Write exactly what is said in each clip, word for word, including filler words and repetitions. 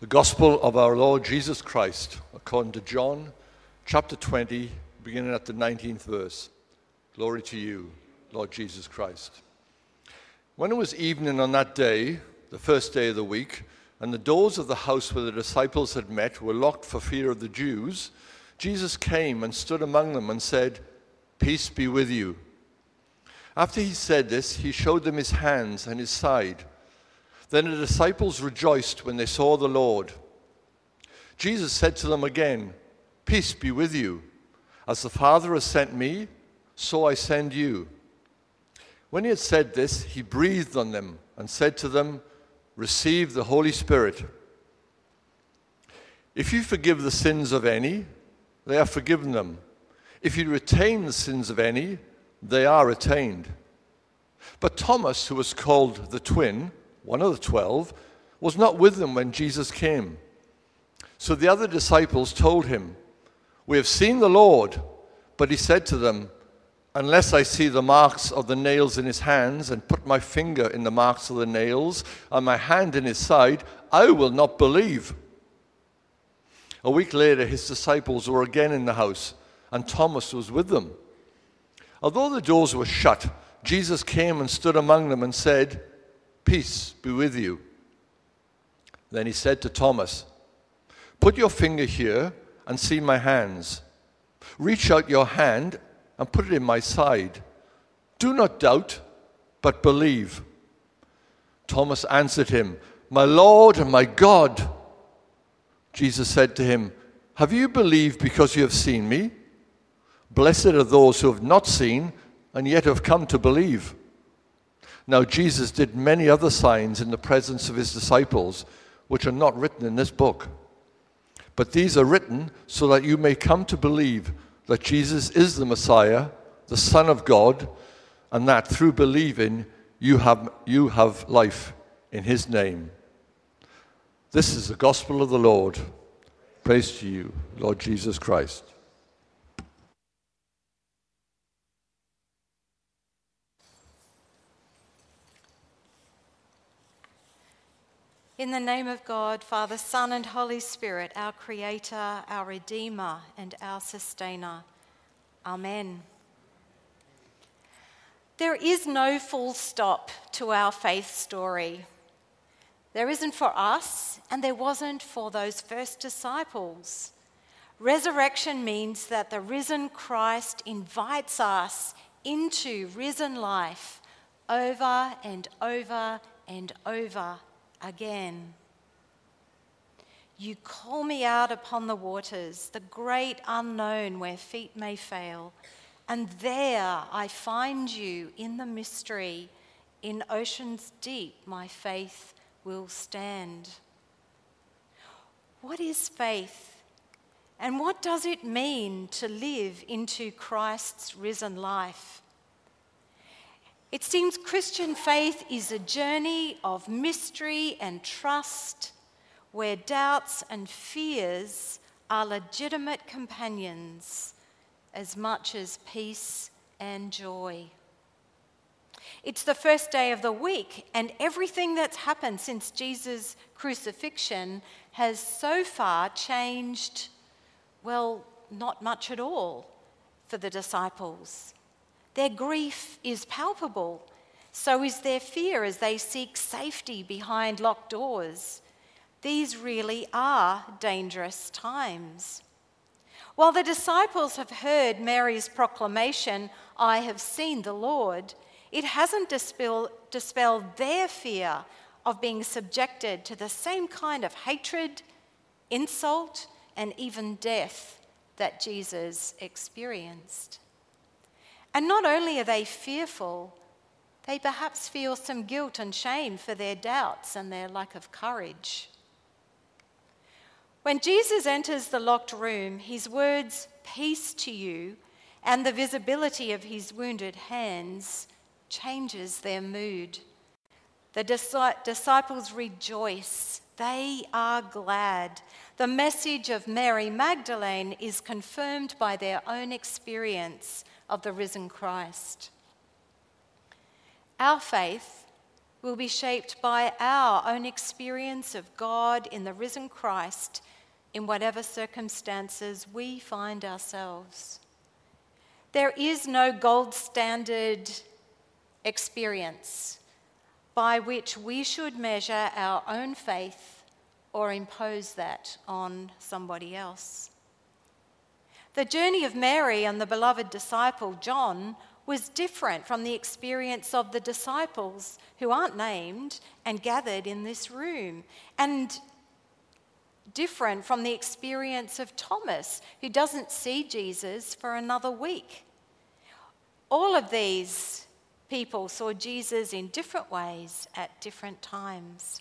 The Gospel of our Lord Jesus Christ, according to John, chapter twenty, beginning at the nineteenth verse. Glory to you, Lord Jesus Christ. When it was evening on that day, the first day of the week, and the doors of the house where the disciples had met were locked for fear of the Jews, Jesus came and stood among them and said, "Peace be with you." After he said this, he showed them his hands and his side. Then the disciples rejoiced when they saw the Lord. Jesus said to them again, "Peace be with you. As the Father has sent me, so I send you." When he had said this, he breathed on them and said to them, "Receive the Holy Spirit. If you forgive the sins of any, they are forgiven them. If you retain the sins of any, they are retained." But Thomas, who was called the twin, one of the twelve, was not with them when Jesus came. So the other disciples told him, "We have seen the Lord." But he said to them, "Unless I see the marks of the nails in his hands and put my finger in the marks of the nails and my hand in his side, I will not believe." A week later, his disciples were again in the house, and Thomas was with them. Although the doors were shut, Jesus came and stood among them and said, "Peace be with you." Then he said to Thomas, "Put your finger here and see my hands. Reach out your hand and put it in my side. Do not doubt, but believe." Thomas answered him, "My Lord and my God." Jesus said to him, "Have you believed because you have seen me? Blessed are those who have not seen and yet have come to believe." Now Jesus did many other signs in the presence of his disciples, which are not written in this book. But these are written so that you may come to believe that Jesus is the Messiah, the Son of God, and that through believing you have, you have life in his name. This is the gospel of the Lord. Praise to you, Lord Jesus Christ. In the name of God, Father, Son, and Holy Spirit, our Creator, our Redeemer, and our Sustainer. Amen. There is no full stop to our faith story. There isn't for us, and there wasn't for those first disciples. Resurrection means that the risen Christ invites us into risen life over and over and over again. You call me out upon the waters, the great unknown where feet may fail, and there I find you in the mystery. In oceans deep my faith will stand. What is faith? And what does it mean to live into Christ's risen life? It seems Christian faith is a journey of mystery and trust, where doubts and fears are legitimate companions as much as peace and joy. It's the first day of the week, and everything that's happened since Jesus' crucifixion has so far changed, well, not much at all for the disciples. Their grief is palpable. So is their fear as they seek safety behind locked doors. These really are dangerous times. While the disciples have heard Mary's proclamation, "I have seen the Lord," it hasn't dispel, dispelled their fear of being subjected to the same kind of hatred, insult, and even death that Jesus experienced. And not only are they fearful, they perhaps feel some guilt and shame for their doubts and their lack of courage. When Jesus enters the locked room, his words, "Peace to you," and the visibility of his wounded hands changes their mood. The disciples rejoice. They are glad. The message of Mary Magdalene is confirmed by their own experience of the risen Christ. Our faith will be shaped by our own experience of God in the risen Christ in whatever circumstances we find ourselves. There is no gold standard experience by which we should measure our own faith or impose that on somebody else. The journey of Mary and the beloved disciple John was different from the experience of the disciples who aren't named and gathered in this room, and different from the experience of Thomas, who doesn't see Jesus for another week. All of these people saw Jesus in different ways at different times.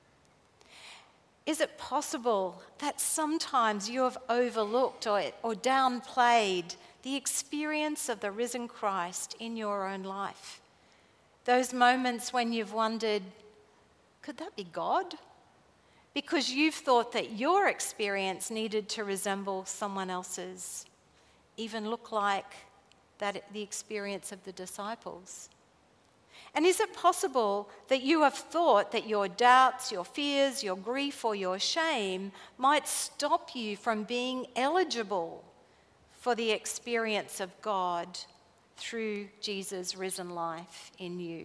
Is it possible that sometimes you have overlooked or, or downplayed the experience of the risen Christ in your own life? Those moments when you've wondered, could that be God? Because you've thought that your experience needed to resemble someone else's, even look like that the experience of the disciples. And is it possible that you have thought that your doubts, your fears, your grief, or your shame might stop you from being eligible for the experience of God through Jesus' risen life in you?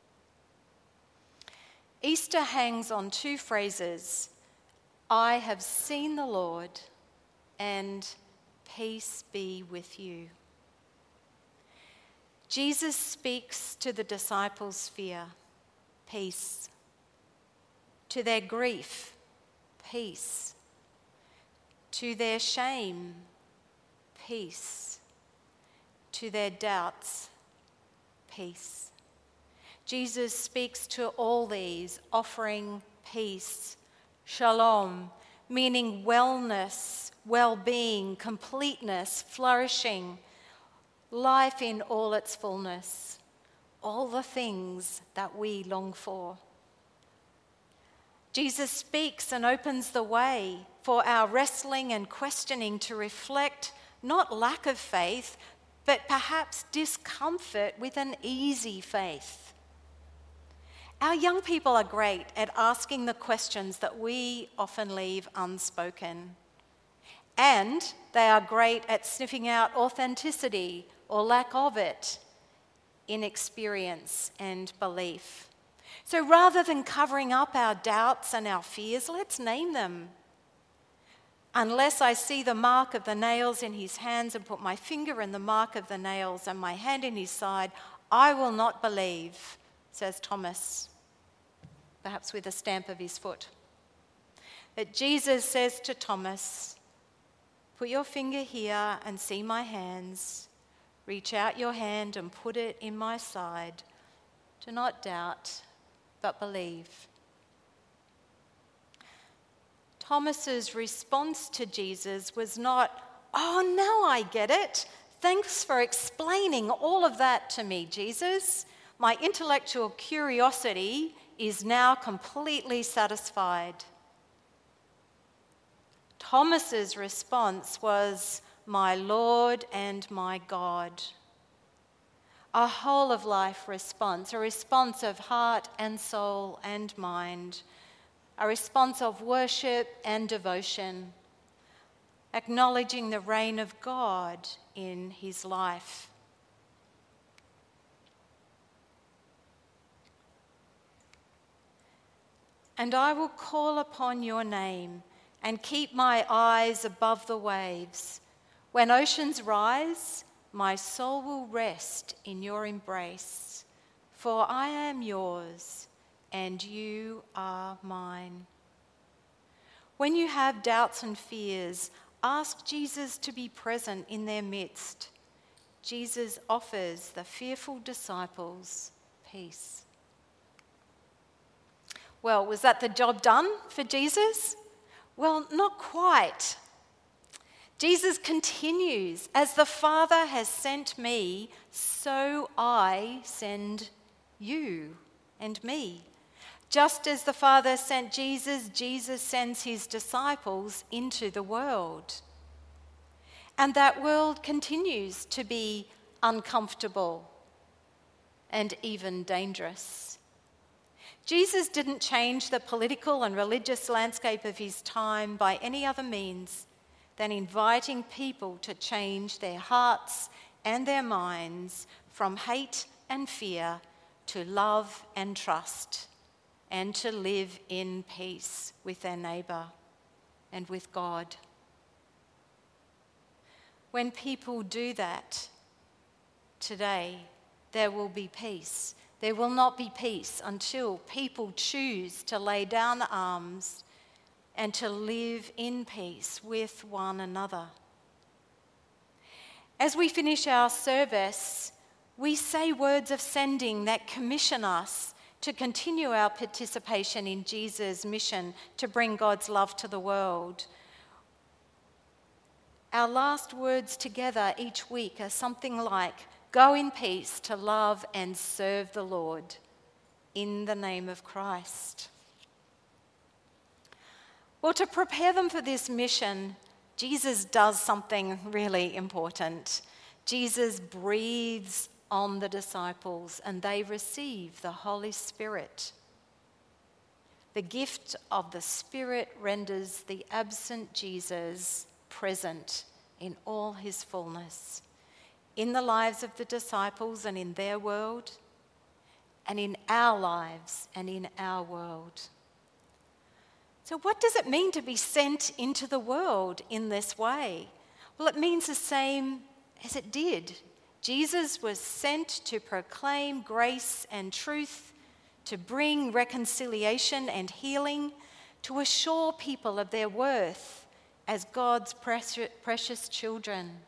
Easter hangs on two phrases, I have seen the Lord, and peace be with you. Jesus speaks to the disciples' fear, peace. To their grief, peace. To their shame, peace. To their doubts, peace. Jesus speaks to all these, offering peace, shalom, meaning wellness, well-being, completeness, flourishing, life in all its fullness, all the things that we long for. Jesus speaks and opens the way for our wrestling and questioning to reflect not lack of faith, but perhaps discomfort with an easy faith. Our young people are great at asking the questions that we often leave unspoken. And they are great at sniffing out authenticity or lack of it in experience and belief. So rather than covering up our doubts and our fears, let's name them. Unless I see the mark of the nails in his hands and put my finger in the mark of the nails and my hand in his side, I will not believe, says Thomas, perhaps with a stamp of his foot. But Jesus says to Thomas, put your finger here and see my hands. Reach out your hand and put it in my side. Do not doubt, but believe. Thomas's response to Jesus was not, oh, now I get it. Thanks for explaining all of that to me, Jesus. My intellectual curiosity is now completely satisfied. Thomas's response was, my Lord and my God. A whole of life response, a response of heart and soul and mind, a response of worship and devotion, acknowledging the reign of God in his life. And I will call upon your name and keep my eyes above the waves. When oceans rise, my soul will rest in your embrace, for I am yours and you are mine. When you have doubts and fears, ask Jesus to be present in their midst. Jesus offers the fearful disciples peace. Well, was that the job done for Jesus? Well, not quite. Jesus continues, as the Father has sent me, so I send you and me. Just as the Father sent Jesus, Jesus sends his disciples into the world. And that world continues to be uncomfortable and even dangerous. Jesus didn't change the political and religious landscape of his time by any other means than inviting people to change their hearts and their minds from hate and fear to love and trust, and to live in peace with their neighbour and with God. When people do that today, there will be peace. There will not be peace until people choose to lay down arms and to live in peace with one another. As we finish our service, we say words of sending that commission us to continue our participation in Jesus' mission to bring God's love to the world. Our last words together each week are something like, "Go in peace to love and serve the Lord in the name of Christ." Well, to prepare them for this mission, Jesus does something really important. Jesus breathes on the disciples and they receive the Holy Spirit. The gift of the Spirit renders the absent Jesus present in all his fullness, in the lives of the disciples and in their world, and in our lives and in our world. So what does it mean to be sent into the world in this way? Well, it means the same as it did. Jesus was sent to proclaim grace and truth, to bring reconciliation and healing, to assure people of their worth as God's precious children.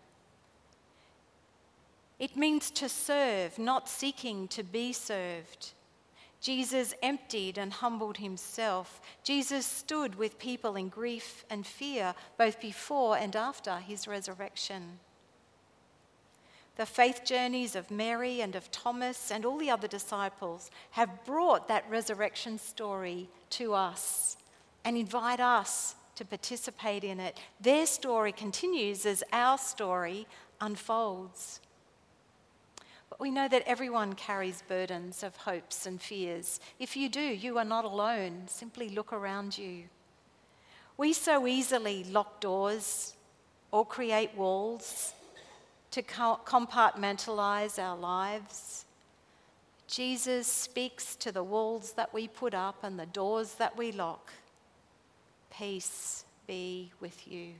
It means to serve, not seeking to be served. Jesus emptied and humbled himself. Jesus stood with people in grief and fear, both before and after his resurrection. The faith journeys of Mary and of Thomas and all the other disciples have brought that resurrection story to us and invite us to participate in it. Their story continues as our story unfolds. But we know that everyone carries burdens of hopes and fears. If you do, you are not alone. Simply look around you. We so easily lock doors or create walls to compartmentalize our lives. Jesus speaks to the walls that we put up and the doors that we lock. Peace be with you.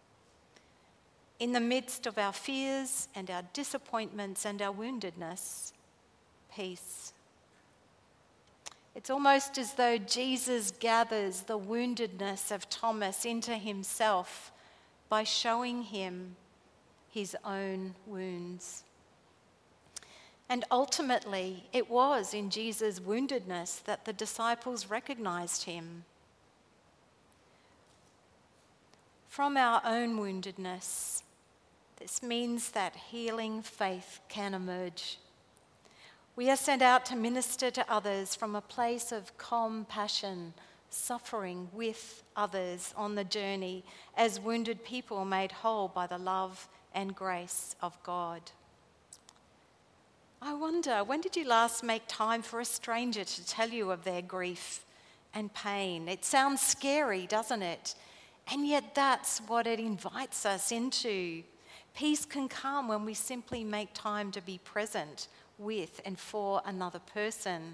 In the midst of our fears and our disappointments and our woundedness, peace. It's almost as though Jesus gathers the woundedness of Thomas into himself by showing him his own wounds. And ultimately, it was in Jesus' woundedness that the disciples recognized him. From our own woundedness, this means that healing faith can emerge. We are sent out to minister to others from a place of compassion, suffering with others on the journey as wounded people made whole by the love and grace of God. I wonder, when did you last make time for a stranger to tell you of their grief and pain? It sounds scary, doesn't it? And yet that's what it invites us into. Peace can come when we simply make time to be present with and for another person.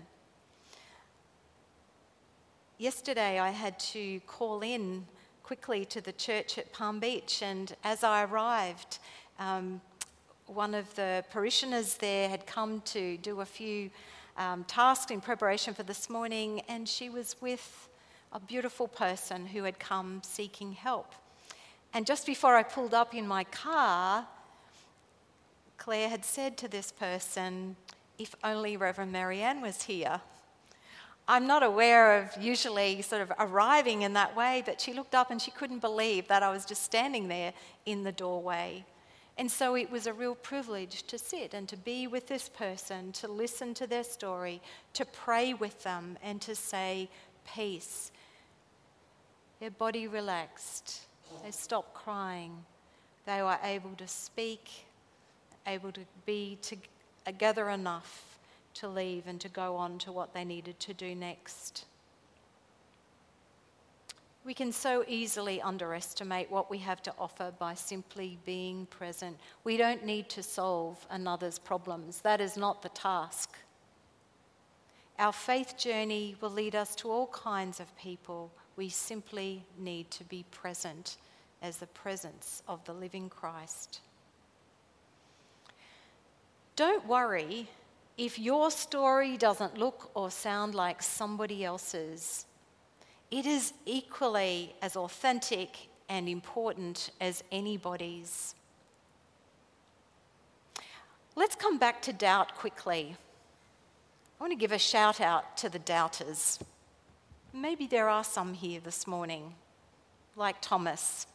Yesterday I had to call in quickly to the church at Palm Beach, and as I arrived, um, one of the parishioners there had come to do a few um, tasks in preparation for this morning, and she was with a beautiful person who had come seeking help. And just before I pulled up in my car, Claire had said to this person, "If only Reverend Marianne was here." I'm not aware of usually sort of arriving in that way, but she looked up and she couldn't believe that I was just standing there in the doorway. And so it was a real privilege to sit and to be with this person, to listen to their story, to pray with them and to say, peace. Their body relaxed. They stopped crying. They were able to speak, able to be together enough to leave and to go on to what they needed to do next. We can so easily underestimate what we have to offer by simply being present. We don't need to solve another's problems. That is not the task. Our faith journey will lead us to all kinds of people. We simply need to be present as the presence of the living Christ. Don't worry if your story doesn't look or sound like somebody else's. It is equally as authentic and important as anybody's. Let's come back to doubt quickly. I want to give a shout out to the doubters. Maybe there are some here this morning, like Thomas.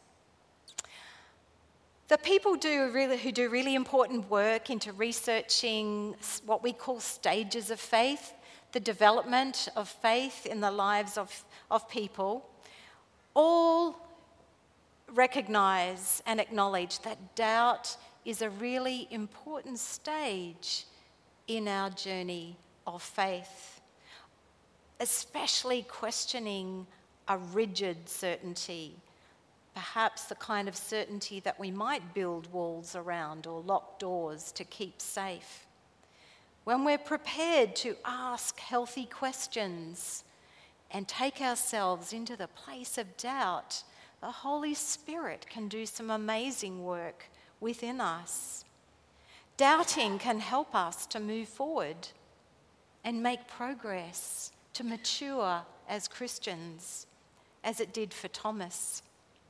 The people do really, who do really important work into researching what we call stages of faith, the development of faith in the lives of, of people, all recognize and acknowledge that doubt is a really important stage in our journey of faith, especially questioning a rigid certainty, perhaps the kind of certainty that we might build walls around or lock doors to keep safe. When we're prepared to ask healthy questions and take ourselves into the place of doubt, the Holy Spirit can do some amazing work within us. Doubting can help us to move forward and make progress, to mature as Christians, as it did for Thomas.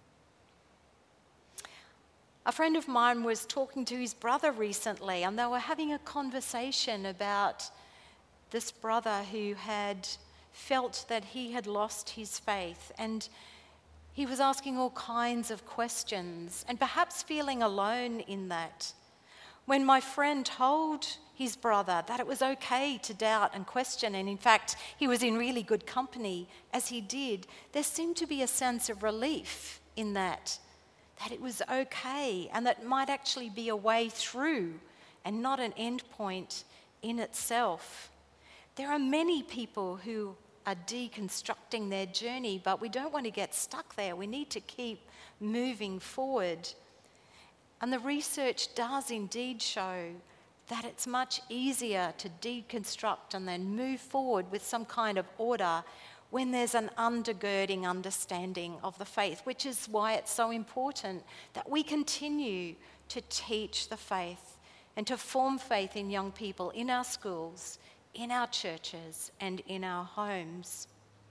A friend of mine was talking to his brother recently, and they were having a conversation about this brother who had felt that he had lost his faith, and he was asking all kinds of questions and perhaps feeling alone in that. When my friend told his brother that it was okay to doubt and question, and in fact he was in really good company as he did, there seemed to be a sense of relief in that. That it was okay and that might actually be a way through and not an end point in itself. There are many people who are deconstructing their journey, but we don't want to get stuck there. We need to keep moving forward. And the research does indeed show that it's much easier to deconstruct and then move forward with some kind of order when there's an undergirding understanding of the faith, which is why it's so important that we continue to teach the faith and to form faith in young people in our schools, in our churches, and in our homes.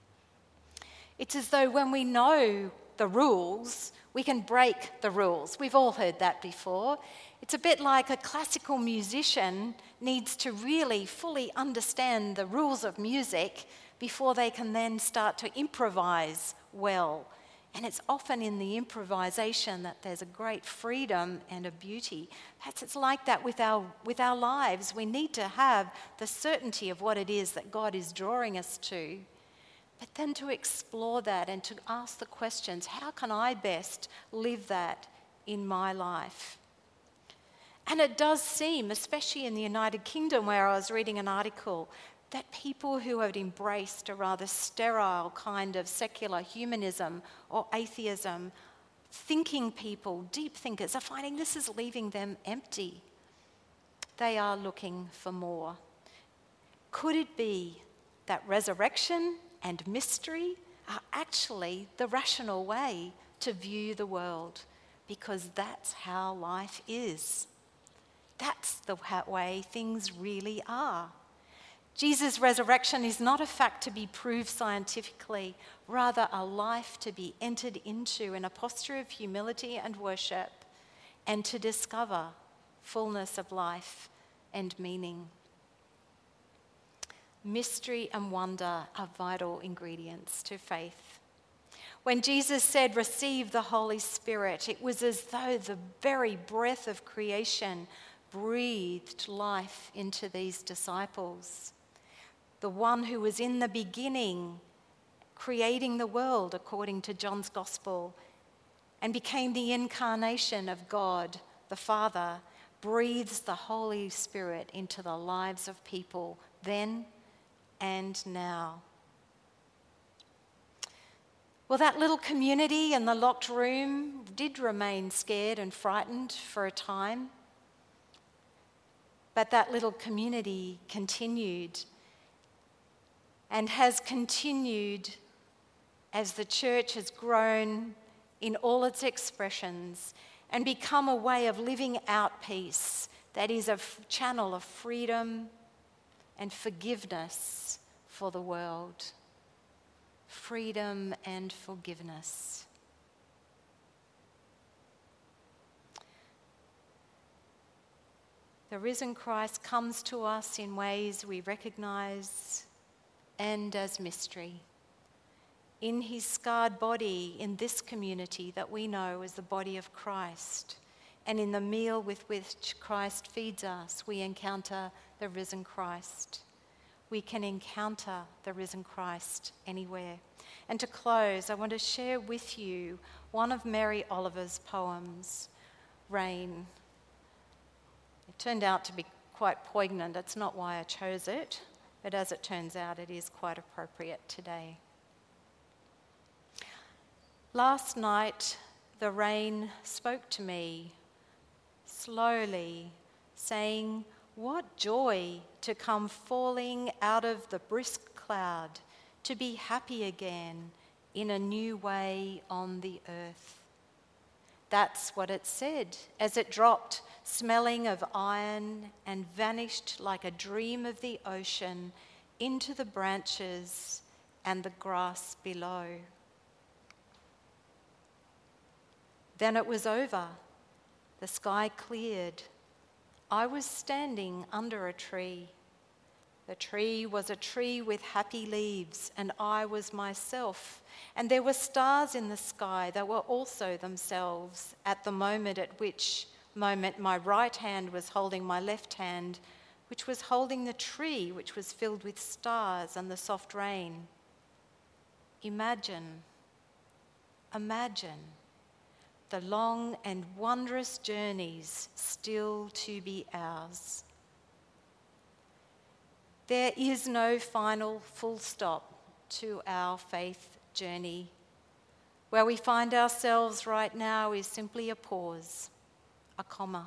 It's as though when we know the rules, we can break the rules. We've all heard that before. It's a bit like a classical musician needs to really fully understand the rules of music before they can then start to improvise well. And it's often in the improvisation that there's a great freedom and a beauty. Perhaps it's like that with our, with our lives. We need to have the certainty of what it is that God is drawing us to, but then to explore that and to ask the questions, how can I best live that in my life? And it does seem, especially in the United Kingdom, where I was reading an article, that people who had embraced a rather sterile kind of secular humanism or atheism, thinking people, deep thinkers, are finding this is leaving them empty. They are looking for more. Could it be that resurrection and mystery are actually the rational way to view the world? Because that's how life is. That's the way things really are. Jesus' resurrection is not a fact to be proved scientifically, rather a life to be entered into in a posture of humility and worship, and to discover fullness of life and meaning. Mystery and wonder are vital ingredients to faith. When Jesus said, "Receive the Holy Spirit," it was as though the very breath of creation breathed life into these disciples. The one who was in the beginning, creating the world according to John's Gospel, and became the incarnation of God, the Father, breathes the Holy Spirit into the lives of people then and now. Well, that little community in the locked room did remain scared and frightened for a time. But that little community continued and has continued as the church has grown in all its expressions and become a way of living out peace that is a f- channel of freedom and forgiveness for the world. Freedom and forgiveness. The risen Christ comes to us in ways we recognize and as mystery. In his scarred body, in this community that we know as the body of Christ, and in the meal with which Christ feeds us, we encounter the risen Christ. We can encounter the risen Christ anywhere. And to close, I want to share with you one of Mary Oliver's poems, Rain. It turned out to be quite poignant. It's not why I chose it, but as it turns out, it is quite appropriate today. Last night, the rain spoke to me, slowly, saying, "What joy to come falling out of the brisk cloud, to be happy again in a new way on the earth." That's what it said as it dropped, smelling of iron, and vanished like a dream of the ocean into the branches and the grass below. Then it was over. The sky cleared. I was standing under a tree. The tree was a tree with happy leaves, and I was myself. And there were stars in the sky that were also themselves at the moment at which moment my right hand was holding my left hand, which was holding the tree, which was filled with stars and the soft rain. Imagine, imagine the long and wondrous journeys still to be ours. There is no final full stop to our faith journey. Where we find ourselves right now is simply a pause, a comma.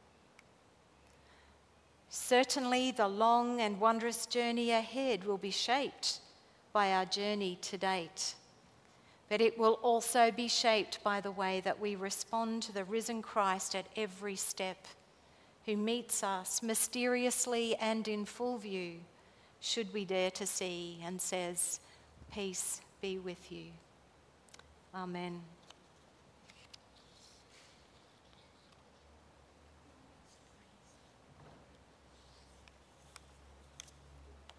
Certainly, the long and wondrous journey ahead will be shaped by our journey to date. But it will also be shaped by the way that we respond to the risen Christ at every step, who meets us mysteriously and in full view, should we dare to see, and says, "Peace be with you." Amen.